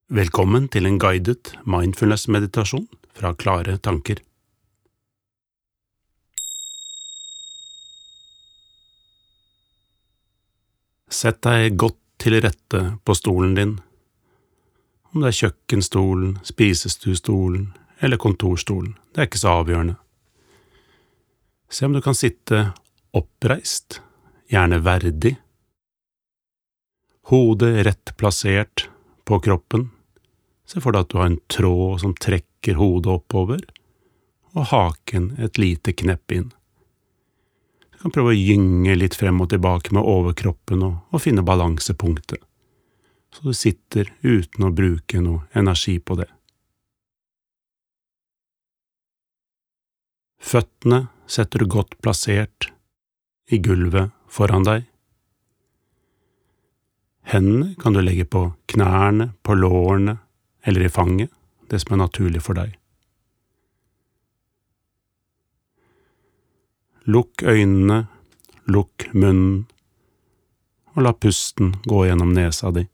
Velkommen til en guided mindfulness-meditasjon fra Klare Tanker. Sett deg godt til rette på stolen din, om det er kjøkkenstolen, spisestuestolen eller kontorstolen, det er ikke så avgjørende. Se om du kan sitte oppreist, gjerne verdig, hodet rett plassert på kroppen. Se for deg at du har en tråd som trekker hodet oppover, og haken et lite knepp inn. Du kan prøve å gynge litt frem og tilbake med overkroppen og finne balansepunktet, så du sitter uten å bruke noe energi på det. Føttene setter du godt plassert i gulvet foran deg. Hendene kan du legge på knærne, på lårene eller i fanget, det som er naturlig for deg. Lukk øynene, lukk munnen, og la pusten gå gjennom nesa di.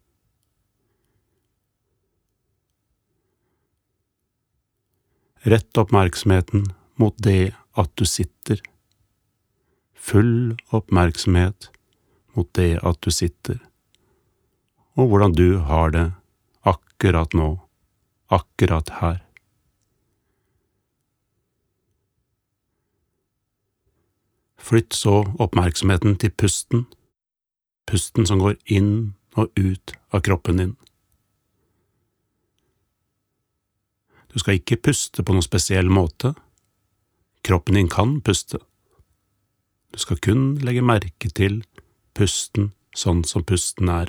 Rett oppmerksomheten mot det at du sitter. Full oppmerksomhet mot det at du sitter, og hvordan du har det akkurat nå, akkurat her. Flytt så oppmerksomheten til pusten, pusten som går inn og ut av kroppen din. Du skal ikke puste på noen spesiell måte. Kroppen din kan puste. Du skal kun legge merke til pusten sånn som pusten er.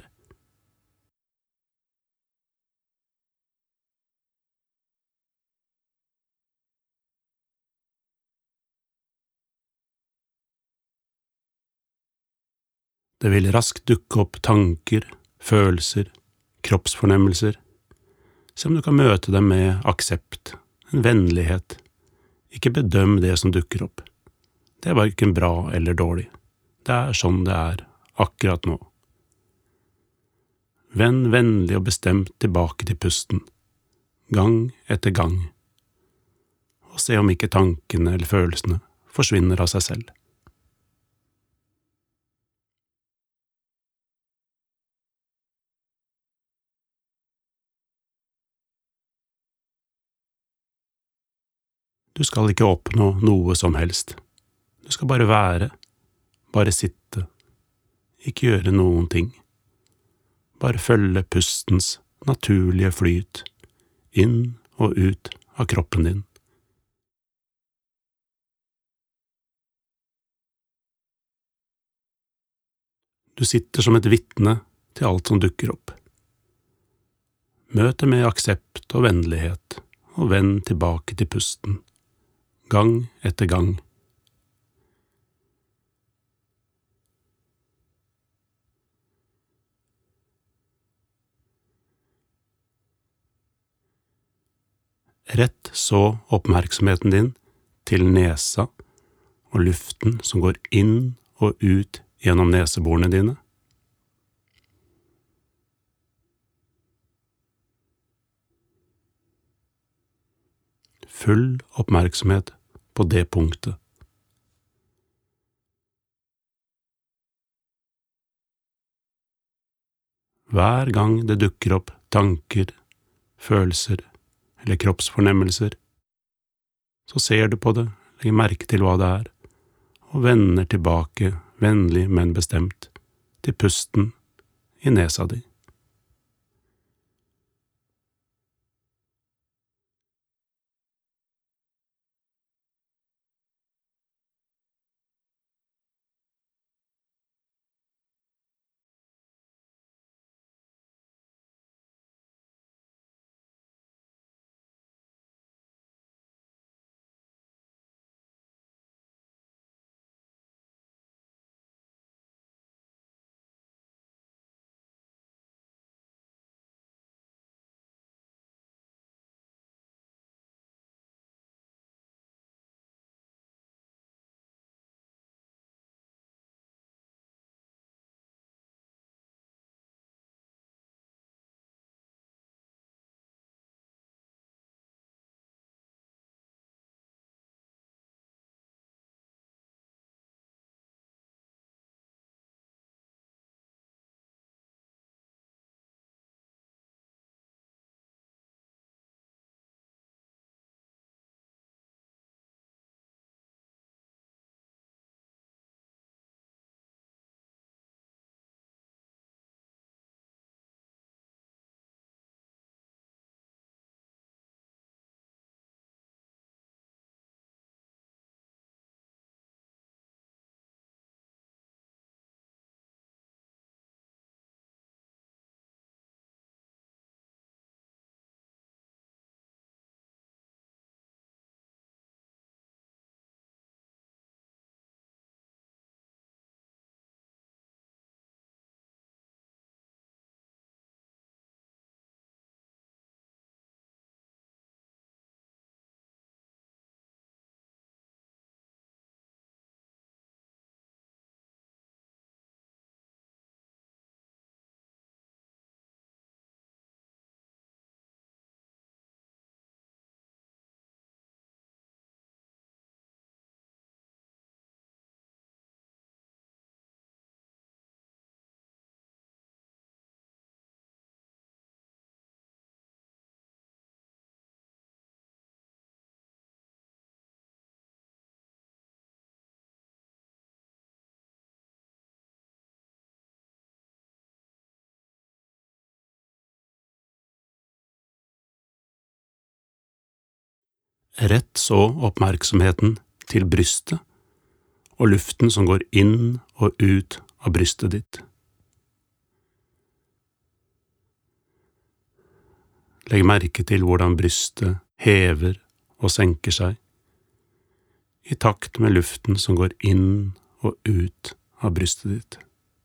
Det vil raskt dukke opp tanker, følelser, kroppsfornemmelser. Se om du kan møte dem med aksept, en vennlighet. Ikke bedøm det som dukker opp. Det er hverken bra eller dårlig. Det er sånn det er, akkurat nå. Vend vennlig og bestemt tilbake til pusten, gang etter gang, og se om ikke tankene eller følelsene forsvinner av seg selv. Du skal ikke oppnå noe som helst. Du skal bare være, bare sitte, ikke gjøre noen ting. Bare følge pustens naturlige flyt, inn og ut av kroppen din. Du sitter som et vitne til alt som dukker opp. Møt det med aksept og vennlighet, og vend tilbake til pusten, gang etter gang. Rett så oppmerksomheten din til nesa og luften som går inn og ut gjennom neseborene dine. Full oppmerksomhet på det punktet. Hver gang det dukker opp tanker, følelser eller kroppsfornemmelser, så ser du på det, legger merke til hva det er, og vender tilbake, vennlig, men bestemt, til pusten i nesa di. Rett så oppmerksomheten til brystet og luften som går inn og ut av brystet ditt. Legg merke til hvordan brystet hever og senker seg, i takt med luften som går inn og ut av brystet ditt.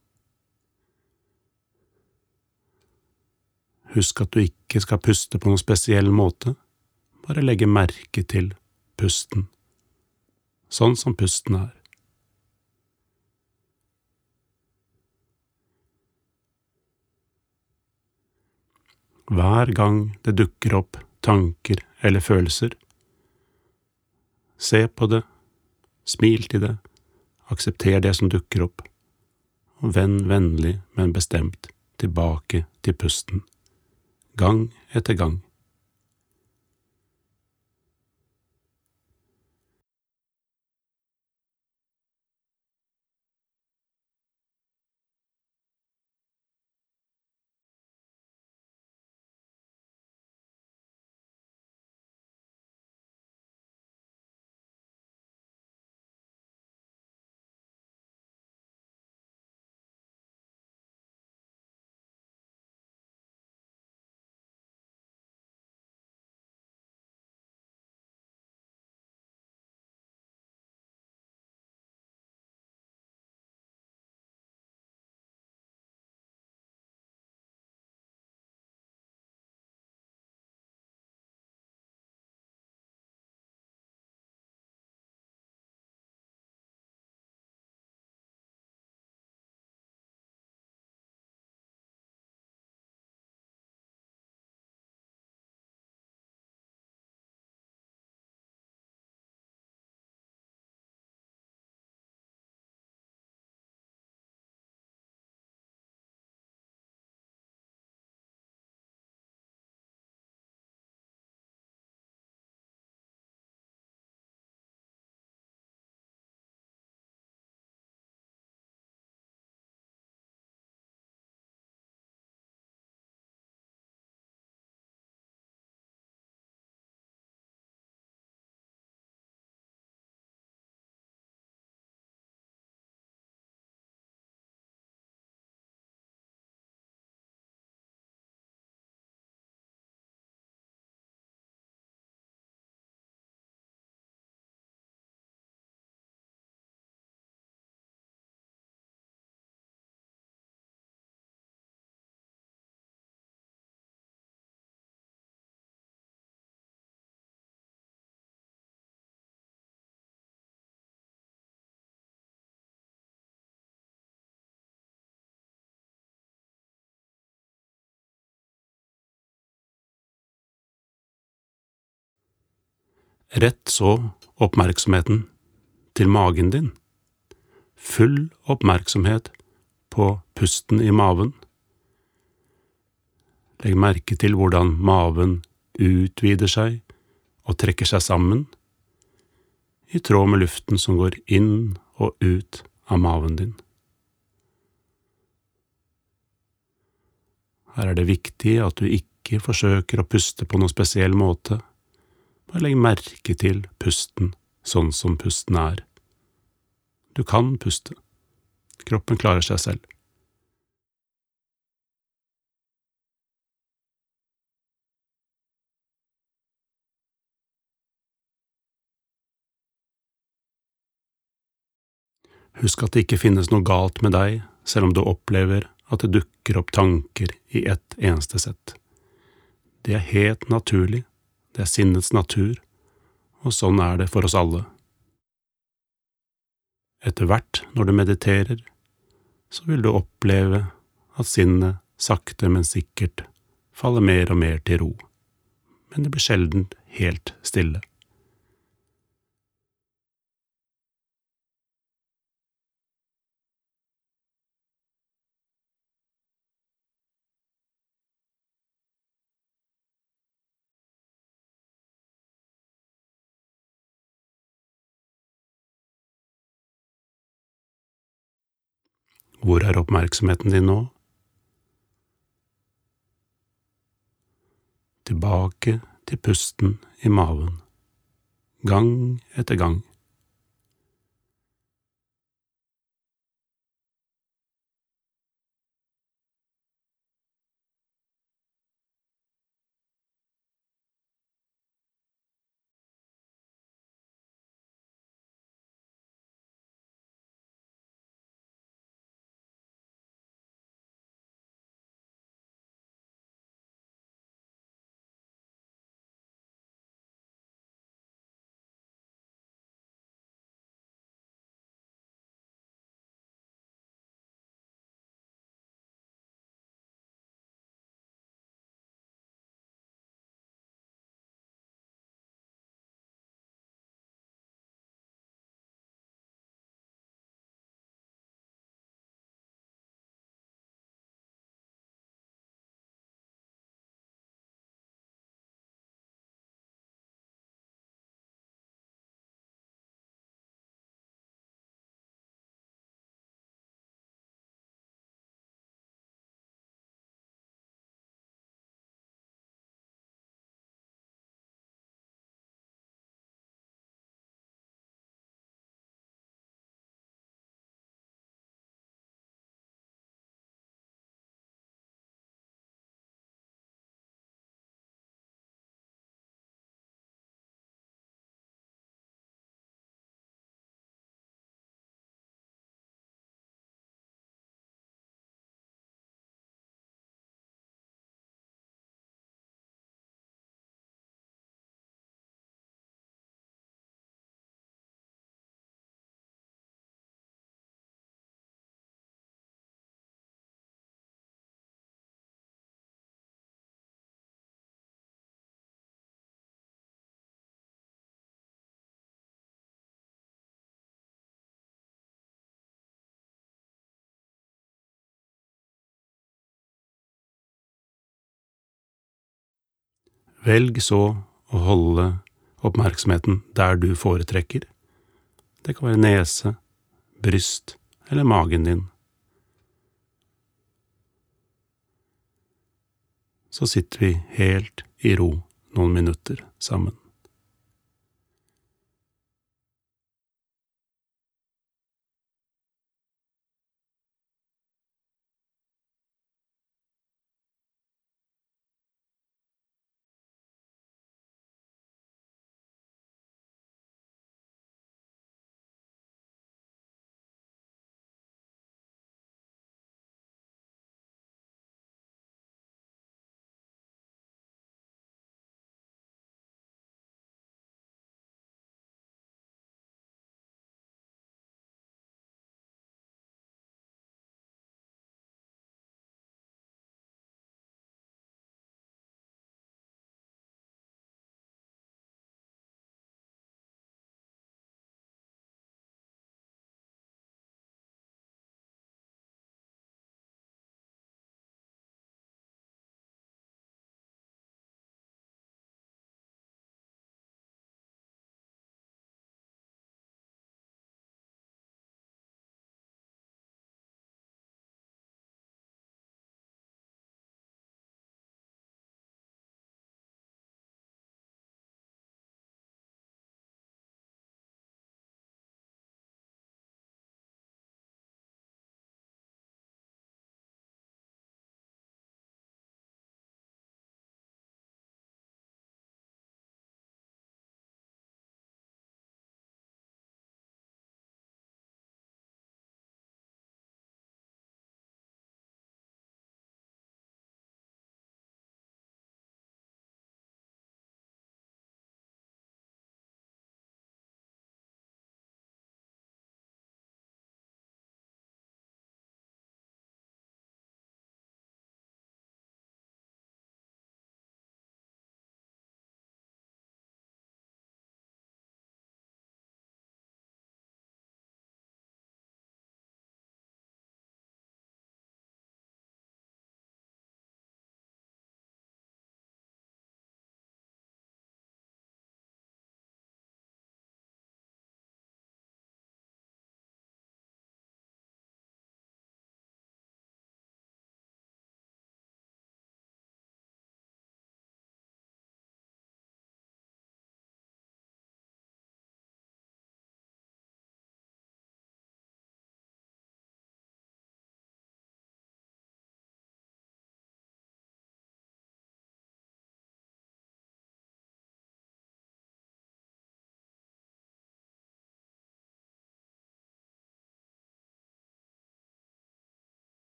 Husk at du ikke skal puste på noen spesiell måte, bare legge merke til pusten, sånn som pusten er. Hver gang det dukker opp tanker eller følelser, se på det, smil til det, aksepter det som dukker opp, og vend vennlig, men bestemt tilbake til pusten, gang etter gang. Rett så oppmerksomheten til magen din. Full oppmerksomhet på pusten i maven. Legg merke til hvordan maven utvider seg og trekker seg sammen, i tråd med luften som går inn og ut av maven din. Her er det viktig at du ikke forsøker å puste på noen spesiell måte. Bare legg merke til pusten sånn som pusten er. Du kan puste. Kroppen klarer seg selv. Husk at det ikke finnes noe galt med deg, selv om du opplever at det dukker opp tanker i ett eneste sett. Det er helt naturlig. Det er sinnets natur, og sånn er det for oss alle. Etter hvert når du mediterer, så vil du oppleve at sinnet sakte, men sikkert faller mer og mer til ro, men det blir sjelden helt stille. Hvor er oppmerksomheten din nå? Tilbake til pusten i maven. gang etter gang. Velg så å holde oppmerksomheten der du foretrekker. Det kan være nese, bryst eller magen din. Så sitter vi helt i ro noen minutter sammen.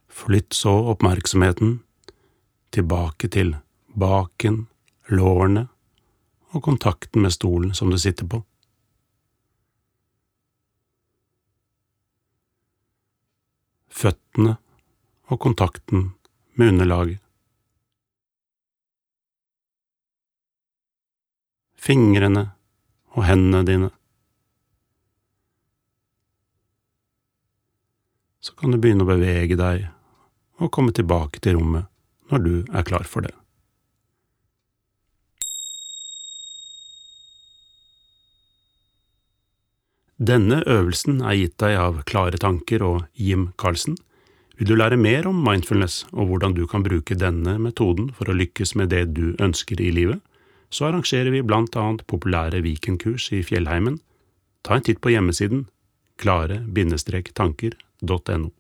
Flytt så oppmerksomheten tilbake til baken, lårene og kontakten med stolen som du sitter på. Føttene og kontakten med underlaget. Fingrene og hendene dine. Så kan du begynne å bevege deg og komme tilbake til rommet når du er klar for det. Denne øvelsen er gitt deg av Klare Tanker og Jim Karlsen. Vil du lære mer om mindfulness og hvordan du kan bruke denne metoden for å lykkes med det du ønsker i livet, så arrangerer vi blant annet populære weekendkurs i Fjellheimen. Ta en titt på hjemmesiden klare-tanker.no.